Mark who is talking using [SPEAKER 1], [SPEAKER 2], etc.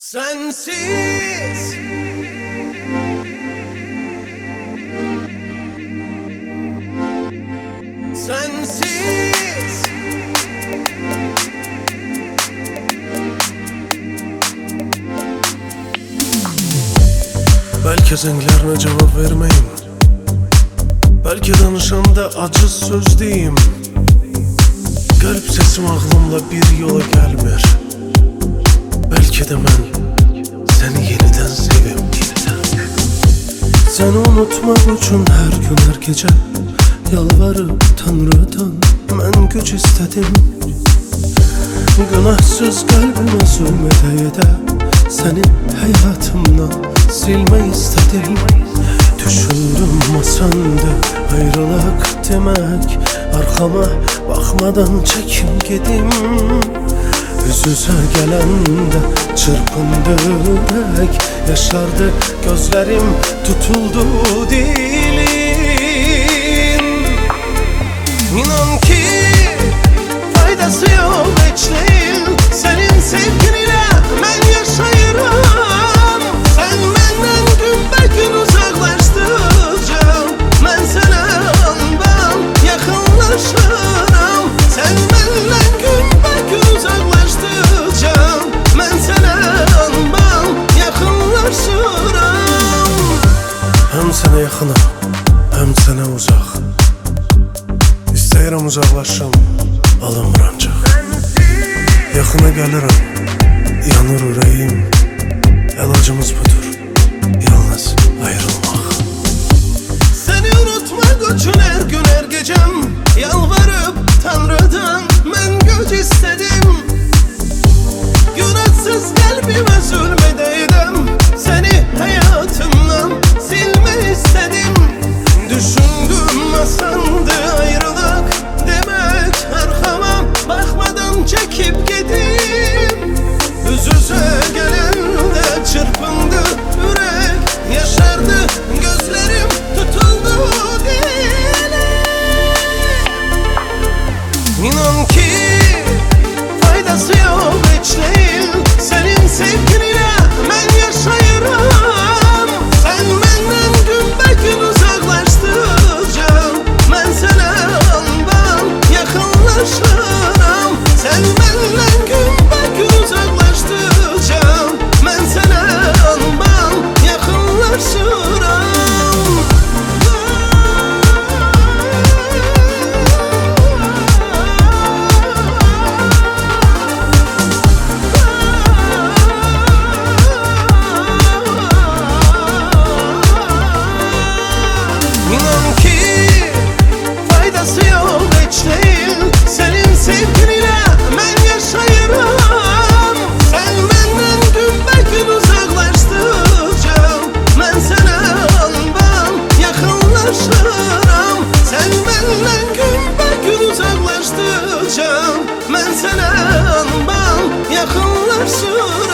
[SPEAKER 1] Sensiz Sensiz Belki zenglerine cevap vermeyim, belki danışanda acı söz diyeyim. Garip sesim ağlımla bir yola gelmir. Belki de ben seni yeniden sevim. Seni unutmak için her gün her gece yalvarıp Tanrı'dan ben güç istedim. Günahsız kalbime zulmede de seni hayatımdan silme istedim. Düşündüm masanda ayrılık demek, arkama bakmadan çekim gidim. Yüz yüze gelende çırpındı yürek, yaşardı gözlerim, tutuldu dilim. İnan ki faydası yok hiç değil, senin sevginle ben yaşayırım. Sen benden gün be gün uzaklaştıkça ben sana ondan yakınlaşırım. Sen benden gün be gün uzaklaştıkça ben sana ondan yakınlaşırım. Hem sana yakınım hem sana uzak. İstəyirəm uzaqlaşım, alınmır ancaq. Yaxına gəlirəm, yanır ürəyim. Əlacımız budur, yalnız ayrılmaq. Seni unutmak için her gün her gecem yalvarıp Tanrı'dan ben güç istedim. Günahsız kalbime zulmedeydim, seni hayatımdan silme istedim. Düşündüm masandı ayrılık demek, arkama bakmadan çekip gideyim. Yüz yüze gelende çırpındı yürek, yaşardı gözlerim, tutuldu dilim. İnan ki faydası yok hiç değil, senin sevginle ben yaşayırım. Sen benden gün be gün uzaklaştıkça ben sana ondan yakınlaşırım. Sen benden gün be gün uzaklaştıkça ben sana ondan yakınlaşırım. İnan ki faydası yok hiç değil, senin sevginle ben yaşayırım. Sen benden gün be gün uzaklaştıkça ben sana ondan yakınlaşırım. Sen benden gün be gün uzaklaştıkça ben sana ondan yakınlaşırım.